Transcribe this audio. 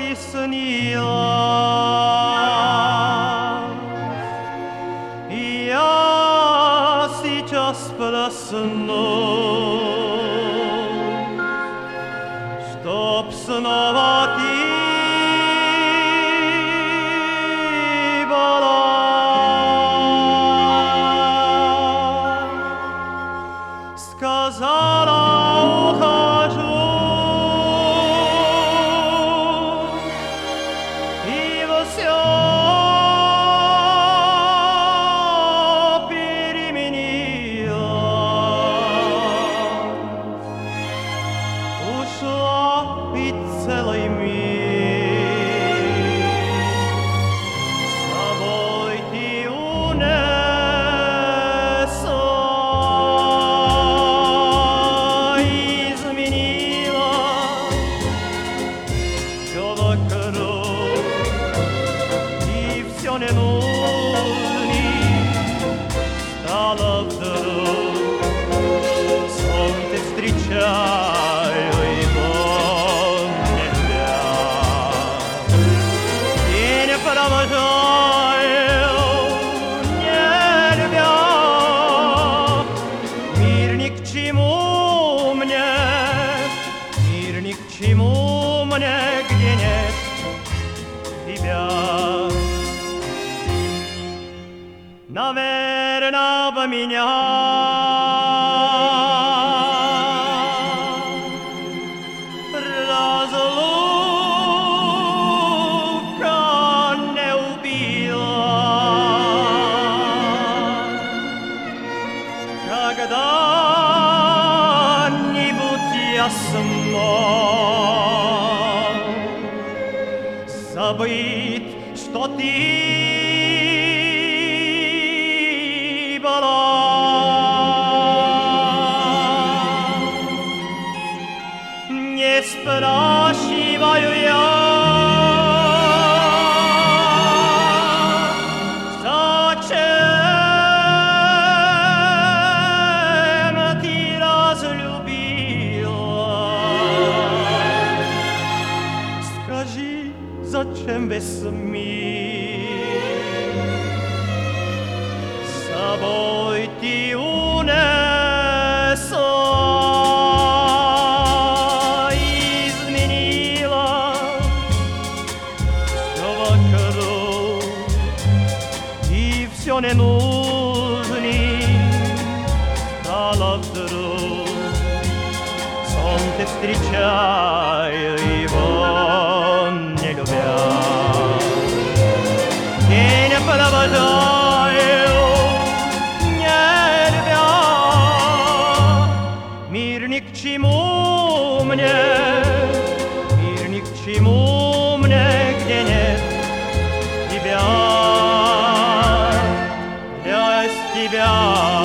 приснилась. Я сейчас проснусь, чтоб снова ты была. Сказала, ухожу, и все переменилось. Ушла ведь целый мир, с собой ты унесла, изменила все вокруг, и все ненужным стало вдруг. Солнце встречаю, и вон не любя, и не провожаю, не любя. Мир ни к чему мне, мир ни к чему мне, где нет тебя. Наверно, в меня разлука не убила. Когда-нибудь я смог забыть, что ты была. Не спрашиваю я, зачем ты разлюбила. Скажи, зачем весь мир с собой ты унесла, изменила все вокруг, и все ненужным стало вдруг. Солнце встречаю, его не любя, и не провожаю, не любя. Мир ни к чему мне, мир ни к чему мне, где нет тебя, без тебя.